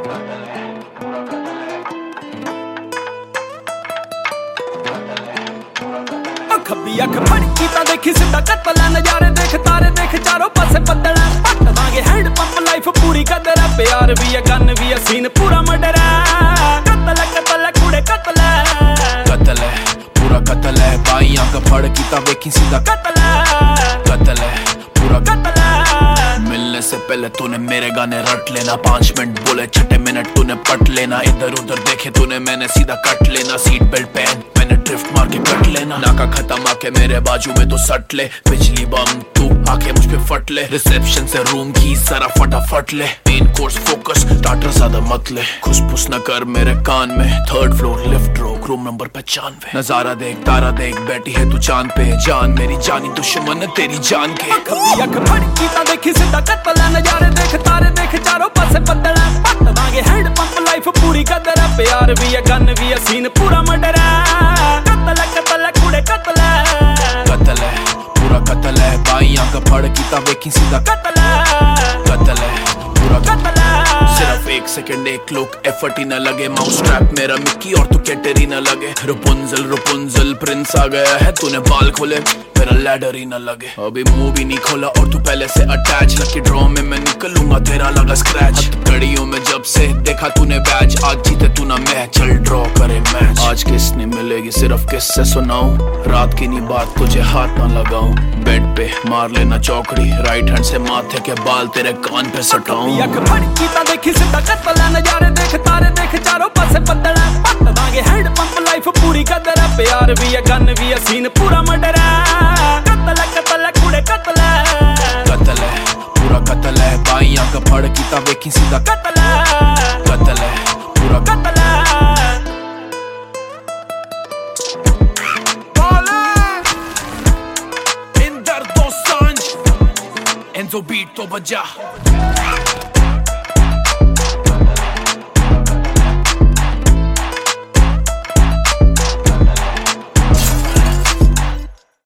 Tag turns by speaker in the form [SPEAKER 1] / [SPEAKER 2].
[SPEAKER 1] खब्बी अख फड़की ता देखी सीधा कत्ल है, नजारे देख तारे देख चारों पासे बदल है। पट दांगे हैंड पंप लाइफ पूरी कदर है, प्यार भी है गन भी है सीन पूरा मर्डर है। कत्ल है कत्ल है कुड़े कत्ल है,
[SPEAKER 2] कत्ल है पूरा कत्ल है। बाई आंख फड़की ता देखी सीधा
[SPEAKER 1] कत्ल है,
[SPEAKER 2] कत्ल है पूरा
[SPEAKER 1] कत्ल है।
[SPEAKER 2] मिलने से पहले तूने मेरे गाने रट लेना, 5 मिनट बोले 6 मिनट तूने पट लेना। इधर उधर देखे तूने मैंने सीधा कट लेना। सीट बेल्ट पहन मैंने ड्रिफ्ट मार के कट लेना। नाका खत्म आके मेरे बाजू में तो सट ले, बिजली बम तू आके मुझ पे फट ले। रिसेप्शन से रूम की सारा फटाफट ले। मेन कोर्स फोकस स्टार्टर ज्यादा मत ले। खुसफुस न कर मेरे कान में। 3rd फ्लोर लिफ्ट रोक रूम नंबर 95। नजारा देख तारा देख बैठी है तू चांद पे। जान मेरी जानी दुश्मन तेरी जान के।
[SPEAKER 1] अख फड़की ता देखी सीधा कत्ल है, नजारे देख तारे देख चारों पासे बदल है। पट दांगे हैंड पंप लाइफ पूरी कदर है, प्यार भी है गन भी है सीन पूरा मर्डर है। कत्ल है कुड़े कत्ल है,
[SPEAKER 2] कत्ल है पूरा कत्ल है। बाई आंख फड़की ता देखी सीधा
[SPEAKER 1] कत्ल है,
[SPEAKER 2] कत्ल है पूरा
[SPEAKER 1] कत्ल है।
[SPEAKER 2] सिर्फ 1 सेकंड एक लुक एफर्ट ही न लगे। माउस ट्रैप मेरा मिक्की और तू कैटरी न लगे। रपुंजल रपुंजल प्रिंस आ गया है, तूने बाल खोले मेरा लैडर ही न लगे। अभी मुंह भी नहीं खोला और तू पहले से अटैच। लकी ड्रॉ में मैं निकलूंगा तेरा लगा स्क्रैच। घड़ियों में जब से देखा तूने बैच, आज जीते तू ना मैच। चल ड्रॉ करे मैच। आज किसने मिलेगी सिर्फ किससे सुनाऊं, रात की नहीं बात तुझे हाथ ना लगाऊं। बेड पे मार लेना चौकड़ी, राइट हैंड से माथे के बाल तेरे कान पे सटाऊं।
[SPEAKER 1] अख फड़की ता देखी सीधा कत्ल है, नजारे देख तारे देख चारों पासे बदल है। पट दांगे हैंड पंप लाइफ पूरी कदर है, प्यार भी है गन भी है सीन पूरा मर्डर है। कत्ल है कुड़े कत्ल है,
[SPEAKER 2] कत्ल है पूरा कत्ल है। बाई आंख फड़की ता देखी सीधा
[SPEAKER 1] कत्ल है,
[SPEAKER 2] कत्ल है पूरा
[SPEAKER 1] कत्ल है।
[SPEAKER 2] इन दर्दों सांझ एंजो बीट तो बजा।